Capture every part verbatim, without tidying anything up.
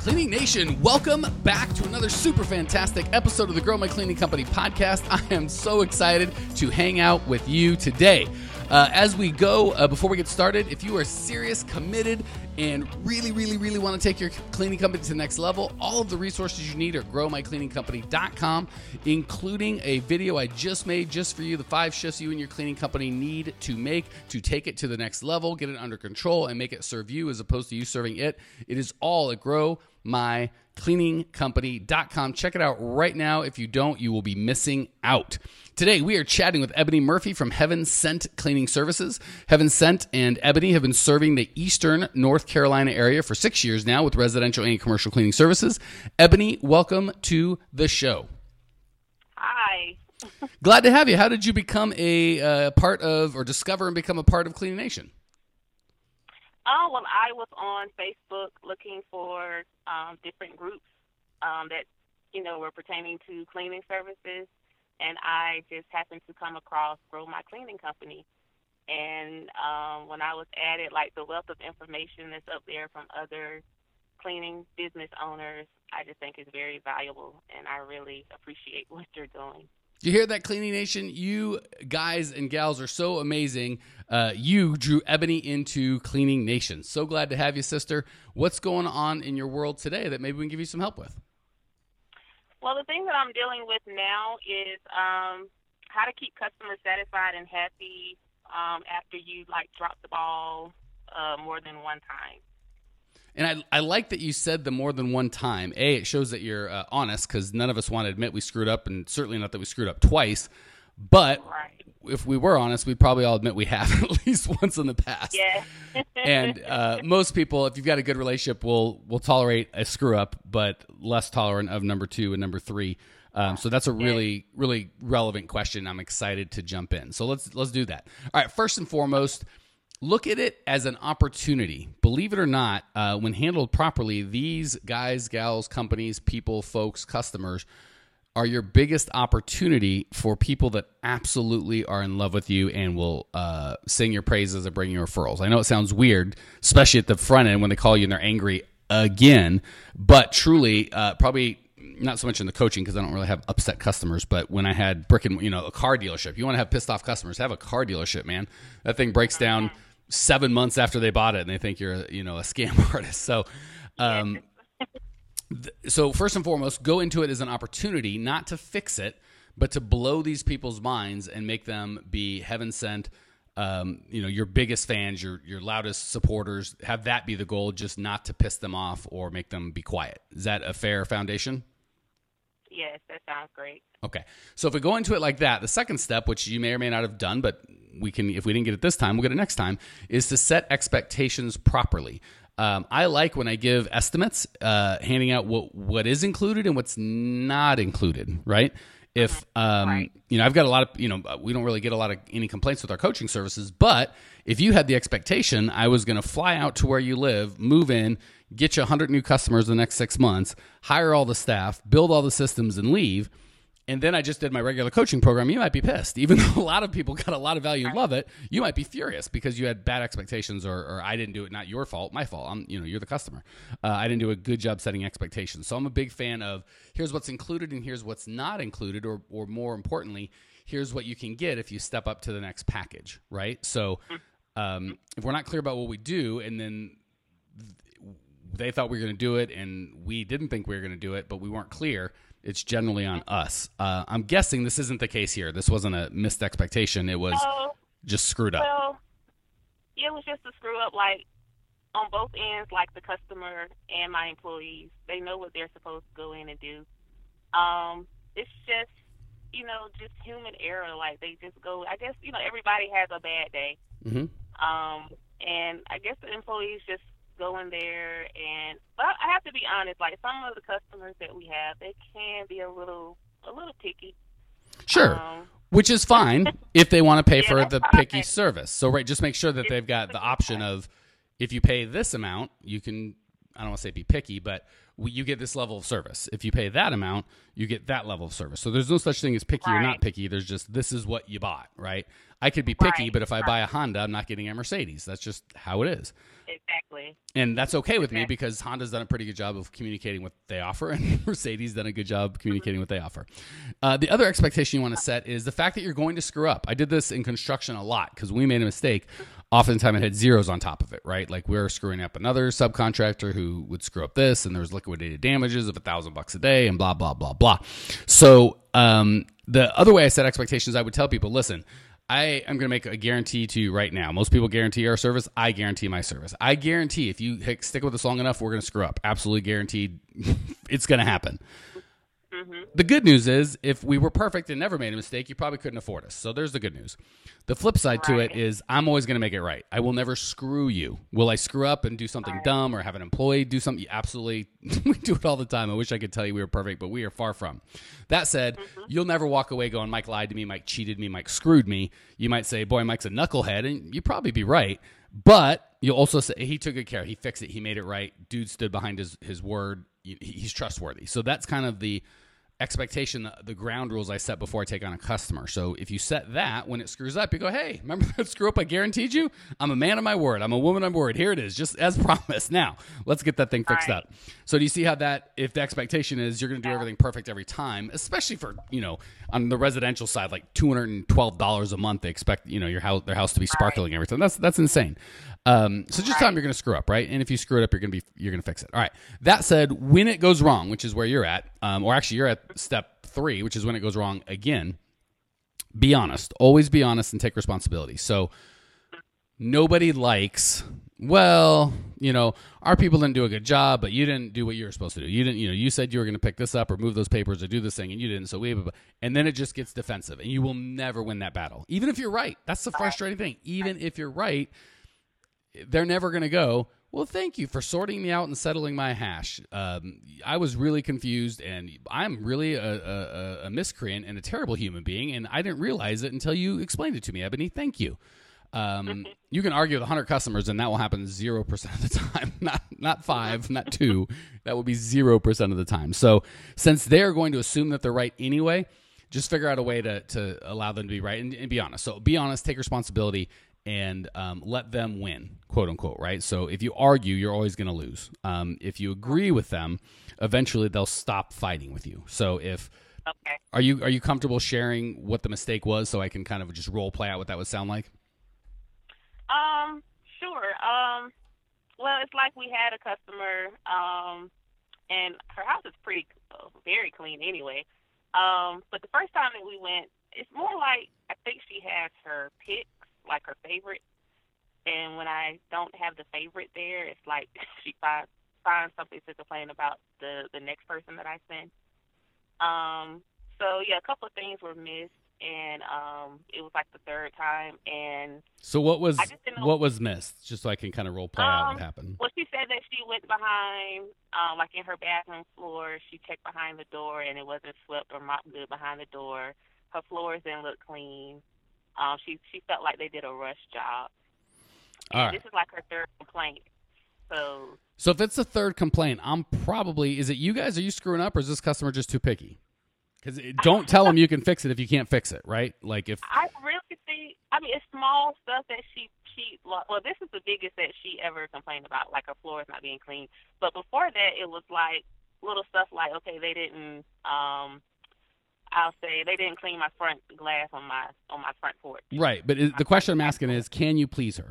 Cleaning Nation, welcome back to another super fantastic episode of the Grow My Cleaning Company podcast. I am so excited to hang out with you today. Uh, as we go, uh, before we get started, if you are serious, committed, and really, really, really want to take your cleaning company to the next level, all of the resources you need are grow my cleaning company dot com, including a video I just made just for you, the five shifts you and your cleaning company need to make to take it to the next level, get it under control, and make it serve you as opposed to you serving it. It is all at grow my cleaning company dot com. Check it out right now. If you don't, you will be missing out. Today, we are chatting with Ebony Murphy from Heaven Sent Cleaning Services. Heaven Sent and Ebony have been serving the Eastern North Carolina area for six years now with residential and commercial cleaning services. Ebony, welcome to the show. Hi. Glad to have you. How did you become a uh, part of, or discover and become a part of Cleaning Nation? Oh, well, I was on Facebook looking for um, different groups um, that, you know, were pertaining to cleaning services. And I just happened to come across Grow My Cleaning Company. And um, when I was at it, like the wealth of information that's up there from other cleaning business owners, I just think is very valuable. And I really appreciate what you're doing. You hear that, Cleaning Nation? You guys and gals are so amazing. Uh, you drew Ebony into Cleaning Nation. So glad to have you, sister. What's going on in your world today that maybe we can give you some help with? Well, the thing that I'm dealing with now is um, how to keep customers satisfied and happy um, after you, like, drop the ball uh, more than one time. And I, I like that you said the more than one time. A, it shows that you're uh, honest, because none of us want to admit we screwed up, and certainly not that we screwed up twice. But right. If we were honest, we'd probably all admit we have at least once in the past. Yeah. And uh, most people, if you've got a good relationship, will will tolerate a screw up, but less tolerant of number two and number three. Um, so that's a really, really relevant question. I'm excited to jump in. So let's let's do that. All right. First and foremost, look at it as an opportunity. Believe it or not, uh, when handled properly, these guys, gals, companies, people, folks, customers are your biggest opportunity for people that absolutely are in love with you and will uh, sing your praises and bring you referrals. I know it sounds weird, especially at the front end when they call you and they're angry again, but truly, uh, probably not so much in the coaching because I don't really have upset customers, but when I had brick and, you know, a car dealership, you want to have pissed off customers, have a car dealership, man. That thing breaks down seven months after they bought it and they think you're, you know, a scam artist. So, um, So first and foremost, go into it as an opportunity, not to fix it, but to blow these people's minds and make them be heaven sent. Um, you know, your biggest fans, your your loudest supporters. Have that be the goal, just not to piss them off or make them be quiet. Is that a fair foundation? Yes, that sounds great. Okay, so if we go into it like that, the second step, which you may or may not have done, but we can, if we didn't get it this time, we'll get it next time, is to set expectations properly. Um, I like when I give estimates, uh, handing out what, what is included and what's not included, right? If, um, right. you know, I've got a lot of, you know, we don't really get a lot of any complaints with our coaching services, but if you had the expectation I was going to fly out to where you live, move in, get you one hundred new customers in the next six months, hire all the staff, build all the systems and leave, and then I just did my regular coaching program, you might be pissed. Even though a lot of people got a lot of value and love it, you might be furious because you had bad expectations or, or I didn't do it, not your fault, my fault. I'm, you know, you're the customer. Uh, I didn't do a good job setting expectations. So I'm a big fan of here's what's included and here's what's not included, or, or more importantly, here's what you can get if you step up to the next package, right? So um, if we're not clear about what we do and then they thought we were going to do it and we didn't think we were going to do it, but we weren't clear, it's generally on us. Uh, I'm guessing this isn't the case here. This wasn't a missed expectation. It was uh, just screwed up. Well, it was just a screw up, like, on both ends, like the customer and my employees. They know what they're supposed to go in and do. Um, it's just, you know, just human error. Like, they just go, I guess, you know, everybody has a bad day. Mm-hmm. Um, and I guess the employees just go in there and, but I have to be honest, like some of the customers that we have, they can be a little, a little picky. Sure. Um, Which is fine if they want to pay yeah, for the fine. picky service. So, right, just make sure that they've got the option of if you pay this amount, you can, I don't want to say be picky, but we, you get this level of service. If you pay that amount, you get that level of service. So there's no such thing as picky right. or not picky. There's just this is what you bought, right? I could be picky, Right. but if I buy a Honda, I'm not getting a Mercedes. That's just how it is. Exactly. And that's okay with me Exactly. because Honda's done a pretty good job of communicating what they offer, and Mercedes done a good job communicating what they offer. Uh, the other expectation you want to set is the fact that you're going to screw up. I did this in construction a lot because we made a mistake. Oftentimes it had zeros on top of it, right? Like we were screwing up another subcontractor who would screw up this, and there was liquidated damages of a thousand bucks a day, and blah blah blah blah. So um, the other way I set expectations, I would tell people, listen, I am going to make a guarantee to you right now. Most people guarantee our service. I guarantee my service. I guarantee if you heck, stick with us long enough, we're going to screw up. Absolutely guaranteed. It's going to happen. Mm-hmm. The good news is if we were perfect and never made a mistake, you probably couldn't afford us. So there's the good news. The flip side to it Right. is I'm always going to make it right. I will never screw you. Will I screw up and do something Right. dumb or have an employee do something? Absolutely. We do it all the time. I wish I could tell you we were perfect, but we are far from. That said, you'll never walk away going, Mike lied to me, Mike cheated me, Mike screwed me. You might say, boy, Mike's a knucklehead, and you'd probably be right. But you'll also say he took good care. He fixed it. He made it right. Dude stood behind his, his word. He- He's trustworthy. So that's kind of the expectation, the, the ground rules I set before I take on a customer. So if you set that, when it screws up, you go, hey, remember that screw up I guaranteed you? I'm a man of my word. I'm a woman of my word. Here it is, just as promised. Now, let's get that thing fixed Right. up. So do you see how that, if the expectation is you're going to do Yeah. everything perfect every time, especially for, you know, on the residential side, like two hundred twelve dollars a month, they expect, you know, your house, their house to be sparkling every time. That's, that's insane. Um, so just tell them you're going to screw up, right? And if you screw it up, you're going to be, you're going to fix it. All right. That said, when it goes wrong, which is where you're at, um, or actually you're at step three, which is when it goes wrong again, be honest. Always be honest and take responsibility. So nobody likes, well, you know, our people didn't do a good job, but you didn't do what you were supposed to do. You didn't, you know, you said you were going to pick this up or move those papers or do this thing, and you didn't. So we, and then it just gets defensive, and you will never win that battle, even if you're right. That's the frustrating thing. Even if you're right, they're never going to go, well, thank you for sorting me out and settling my hash. Um, I was really confused, and I'm really a, a, a miscreant and a terrible human being, and I didn't realize it until you explained it to me, Ebony. Thank you. Um, you can argue with one hundred customers, and that will happen zero percent of the time. Not not five, not two. That will be zero percent of the time. So since they're going to assume that they're right anyway, just figure out a way to, to allow them to be right and, and be honest. So be honest, take responsibility, and um, let them win, quote unquote, right? So if you argue, you're always going to lose. Um, if you agree with them, eventually they'll stop fighting with you. So if Okay. are you are you comfortable sharing what the mistake was, so I can kind of just role play out what that would sound like? Um, sure. Um, well, it's like we had a customer, um, and her house is pretty, uh, very clean anyway. Um, but the first time that we went, it's more like I think she has her picks, like her favorite. And when I don't have the favorite there, it's like she finds finds something to complain about the the next person that I send. Um, so yeah, a couple of things were missed, and um, it was like the third time, and So what was I just didn't know- what was missed, just so I can kind of role play out what Um, happened. Well, she said that she went behind, um, like in her bathroom floor. She checked behind the door, and it wasn't swept or mopped good behind the door. Her floors didn't look clean. Um, she she felt like they did a rush job. And All right. this is like her third complaint. So So if it's the third complaint, I'm probably, is it you guys? Are you screwing up, or is this customer just too picky? Because don't tell them you can fix it if you can't fix it, right? Like if I really think, I mean, it's small stuff that she, she, well, this is the biggest that she ever complained about, like her floors not being clean. But before that, it was like little stuff like, okay, they didn't, um, I'll say they didn't clean my front glass on my on my front porch. right, but is, the question I'm asking is, can you please her?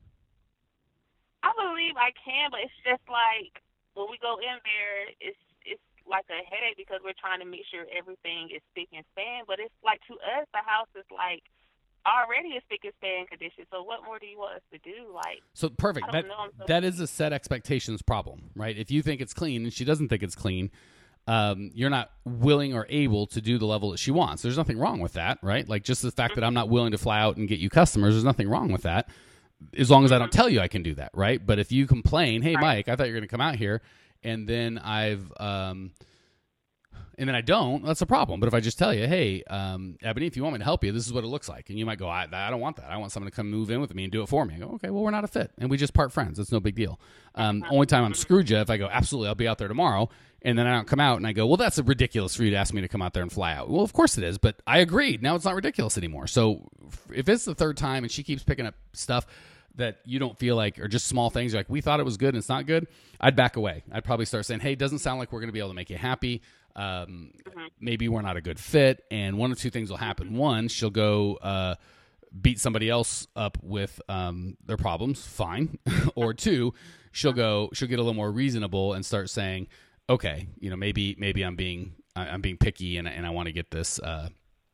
I believe I can, but it's just like when we go in there, it's it's like a headache because we're trying to make sure everything is spick and span. But it's like to us, the house is like already a spick and span condition. So what more do you want us to do? Like, So perfect. I That don't know, I'm so that is a set expectations problem, right? If you think it's clean and she doesn't think it's clean, um, you're not willing or able to do the level that she wants. There's nothing wrong with that, right? Like just the fact that I'm not willing to fly out and get you customers, there's nothing wrong with that. As long as I don't tell you I can do that, right? But if you complain, hey, Right. Mike, I thought you were going to come out here, and then I've, um, and then I don't, that's a problem. But if I just tell you, hey, um, Ebony, if you want me to help you, this is what it looks like. And you might go, I, I don't want that. I want someone to come move in with me and do it for me. I go, okay, well, we're not a fit. And we just part friends. It's no big deal. Um, only time I'm screwed you if I go, absolutely, I'll be out there tomorrow. And then I don't come out and I go, well, that's ridiculous for you to ask me to come out there and fly out. Well, of course it is. But I agreed. Now it's not ridiculous anymore. So if it's the third time and she keeps picking up stuff that you don't feel like are just small things, like we thought it was good and it's not good, I'd back away. I'd probably start saying, hey, it doesn't sound like we're going to be able to make you happy. Um, mm-hmm. Maybe we're not a good fit. And one of two things will happen. One, she'll go uh, beat somebody else up with um, their problems. Fine. Or two, she'll go, she'll get a little more reasonable and start saying, okay, you know, maybe, maybe I'm being, I'm being picky and, and I want to get this, uh,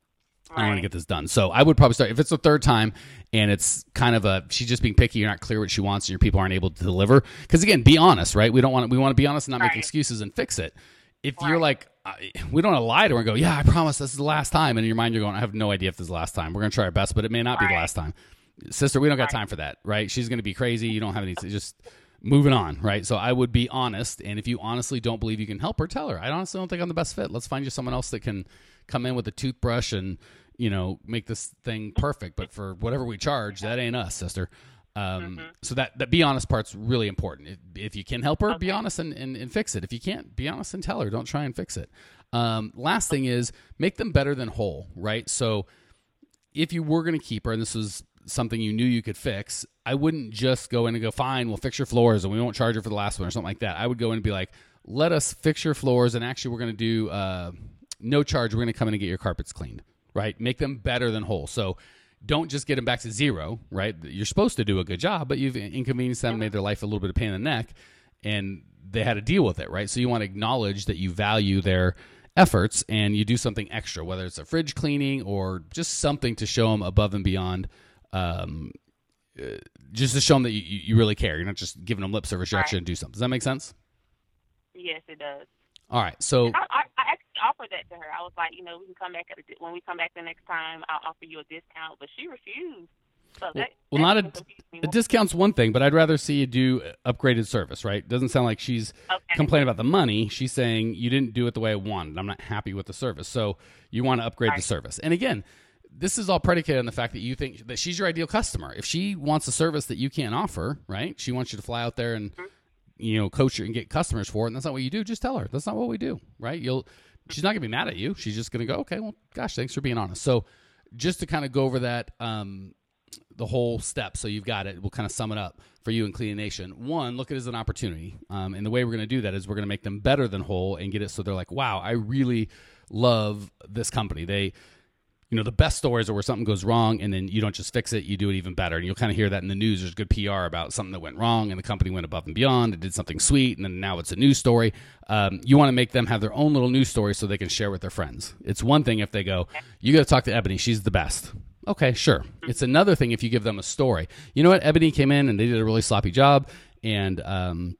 I want to get this done. So I would probably start, if it's the third time and it's kind of a, she's just being picky, you're not clear what she wants and your people aren't able to deliver. Because again, be honest, right? We don't want to, we want to be honest and not right. make excuses and fix it. If right. you're like, we don't want to lie to her and go, yeah, I promise this is the last time. And in your mind, you're going, I have no idea if this is the last time. We're going to try our best, but it may not right. be the last time. Sister, we don't got right. time for that, right? She's going to be crazy. You don't have any, just moving on, right? So I would be honest. And if you honestly don't believe you can help her, tell her, I honestly don't think I'm the best fit. Let's find you someone else that can come in with a toothbrush and, you know, make this thing perfect, but for whatever we charge, that ain't us, sister. Um, mm-hmm. So that, that be honest part's really important. If, if you can help her, okay. be honest and, and, and fix it. If you can't, be honest and tell her. Don't try and fix it. Um, last thing is make them better than whole, right? So if you were going to keep her, and this was something you knew you could fix, I wouldn't just go in and go, fine, we'll fix your floors and we won't charge her for the last one or something like that. I would go in and be like, let us fix your floors, and actually we're going to do uh, no charge. We're going to come in and get your carpets cleaned. Right? Make them better than whole. So don't just get them back to zero, right? You're supposed to do a good job, but you've inconvenienced them, made their life a little bit of pain in the neck, and they had to deal with it, right? So you want to acknowledge that you value their efforts and you do something extra, whether it's a fridge cleaning or just something to show them above and beyond, um, uh, just to show them that you, you really care. You're not just giving them lip service. You actually do something. Does that make sense? Yes, it does. All right. So I, I, I actually offered that to her. I was like, you know, we can come back at a, when we come back the next time, I'll offer you a discount. But she refused. So well, that, well not a, a discount's one thing, but I'd rather see you do upgraded service, right? Doesn't sound like she's okay. complaining about the money. She's saying you didn't do it the way I wanted. I'm not happy with the service. So you want to upgrade right. the service. And again, this is all predicated on the fact that you think that she's your ideal customer. If she wants a service that you can't offer, right? She wants you to fly out there and mm-hmm. you know, coach her and get customers for it, and that's not what you do. Just tell her that's not what we do, right? You'll, she's not gonna be mad at you. She's just gonna go, okay, well, gosh, thanks for being honest. So, just to kind of go over that, um, the whole step, so you've got it. We'll kind of sum it up for you in Cleaning Nation. One, look at it as an opportunity, um, and the way we're gonna do that is we're gonna make them better than whole and get it so they're like, wow, I really love this company. They. You know, the best stories are where something goes wrong and then you don't just fix it, you do it even better. And you'll kind of hear that in the news. There's good P R about something that went wrong and the company went above and beyond and did something sweet, and then now it's a news story. Um, you want to make them have their own little news story so they can share with their friends. It's one thing if they go, you got to talk to Ebony, she's the best. Okay, sure. It's another thing if you give them a story. You know what? Ebony came in and they did a really sloppy job, and um,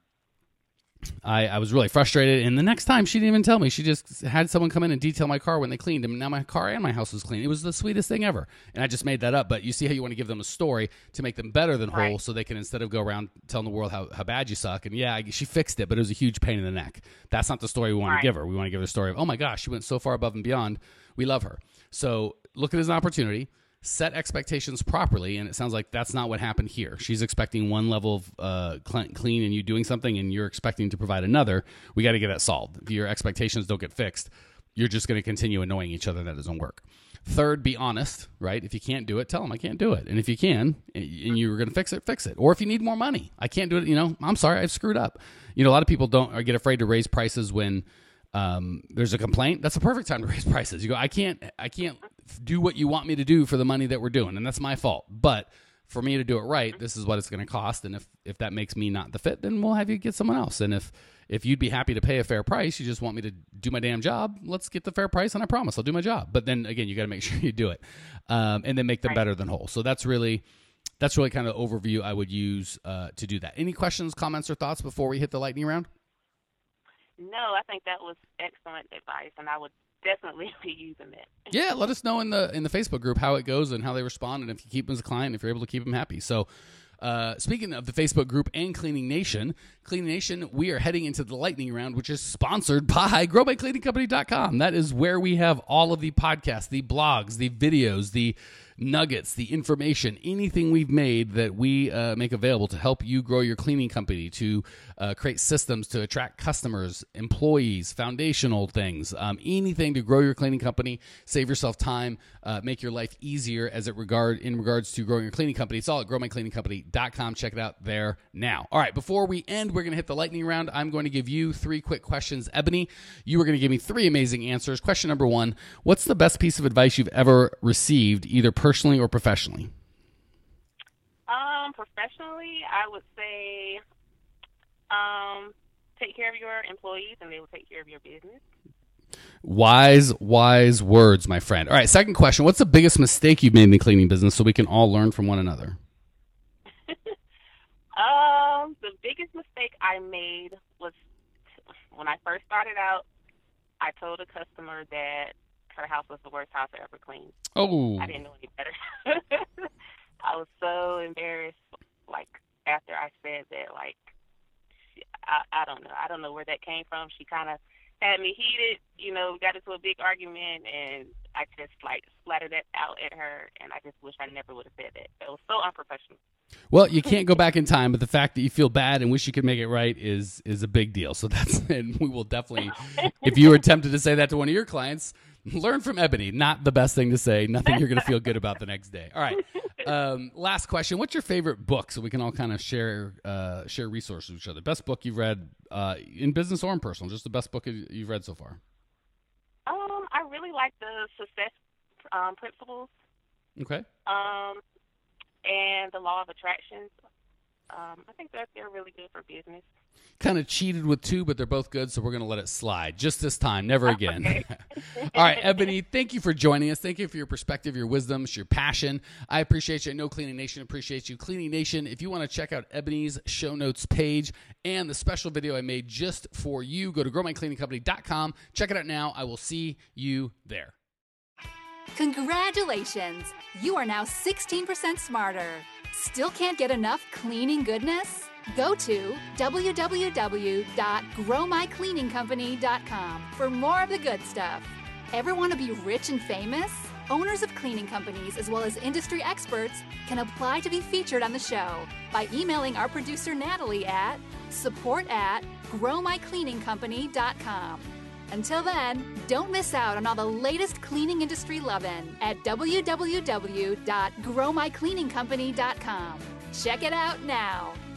I, I was really frustrated, and the next time she didn't even tell me. She just had someone come in and detail my car when they cleaned them. Now my car and my house was clean. It was the sweetest thing ever, and I just made that up. But you see how you want to give them a story to make them better than right. whole, so they can, instead of go around telling the world how, how bad you suck, and yeah, she fixed it, but it was a huge pain in the neck. That's not the story we want right. to give her. We want to give her a story of, oh my gosh, she went so far above and beyond. We love her. So look at it as an opportunity. Set expectations properly, and it sounds like that's not what happened here. She's expecting one level of uh, clean and you doing something, and you're expecting to provide another. We got to get that solved. If your expectations don't get fixed, you're just going to continue annoying each other, and that doesn't work. Third, be honest, right? If you can't do it, tell them I can't do it. And if you can, and you're going to fix it, fix it. Or if you need more money, I can't do it, you know, I'm sorry, I've screwed up. You know, a lot of people don't or get afraid to raise prices when um, there's a complaint. That's a perfect time to raise prices. You go, I can't, I can't do what you want me to do for the money that we're doing, and that's my fault. But for me to do it right, this is what it's going to cost. And if, if that makes me not the fit, then we'll have you get someone else. And if, if you'd be happy to pay a fair price, you just want me to do my damn job, let's get the fair price, and I promise I'll do my job. But then again, you got to make sure you do it, um, and then make them better than whole. So that's really, that's really kind of the overview I would use uh, to do that. Any questions, comments, or thoughts before we hit the lightning round? No, I think that was excellent advice, and I would definitely be using it. Yeah, let us know in the in the Facebook group how it goes and how they respond, and if you keep them as a client, if you're able to keep them happy. So uh, speaking of the Facebook group and Cleaning Nation, Cleaning Nation, we are heading into the lightning round, which is sponsored by grow my cleaning company dot com. That is where we have all of the podcasts, the blogs, the videos, the nuggets, the information, anything we've made that we uh, make available to help you grow your cleaning company, to uh, create systems to attract customers, employees, foundational things, um, anything to grow your cleaning company, save yourself time, uh, make your life easier as it regard in regards to growing your cleaning company. It's all at grow my cleaning company dot com. Check it out there now. All right, before we end, we're going to hit the lightning round. I'm going to give you three quick questions. Ebony, you are going to give me three amazing answers. Question number one, what's the best piece of advice you've ever received, either personally or professionally? Um, professionally, I would say um, take care of your employees and they will take care of your business. Wise, wise words, my friend. All right, second question. What's the biggest mistake you've made in the cleaning business so we can all learn from one another? um, the biggest mistake I made was when I first started out, I told a customer that her house was the worst house I ever cleaned. Oh. I didn't know any better. I was so embarrassed, like, after I said that, like, she, I, I don't know. I don't know where that came from. She kind of had me heated, you know, we got into a big argument, and I just, like, splattered that out at her, and I just wish I never would have said that. It was so unprofessional. Well, you can't go back in time, but the fact that you feel bad and wish you could make it right is is a big deal. So that's, and we will definitely, if you were tempted to say that to one of your clients, learn from Ebony. Not the best thing to say. Nothing you're going to feel good about the next day. All right. Um, last question. What's your favorite book so we can all kind of share uh, share resources with each other? Best book you've read uh, in business or in personal? Just the best book you've read so far. Um, I really like the Success um, Principles. Okay. Um, and the Law of Attraction. Um, I think that they're really good for business. Kind of cheated with two, but they're both good, so we're going to let it slide. Just this time, never again. Okay. All right, Ebony, thank you for joining us. Thank you for your perspective, your wisdom, your passion. I appreciate you. I know Cleaning Nation appreciates you. Cleaning Nation, if you want to check out Ebony's show notes page and the special video I made just for you, go to grow my cleaning company dot com. Check it out now. I will see you there. Congratulations! You are now sixteen percent smarter. Still can't get enough cleaning goodness? Go to w w w dot grow my cleaning company dot com for more of the good stuff. Ever want to be rich and famous? Owners of cleaning companies as well as industry experts can apply to be featured on the show by emailing our producer Natalie at support at grow my cleaning company dot com. Until then, don't miss out on all the latest cleaning industry lovin' at w w w dot grow my cleaning company dot com. Check it out now.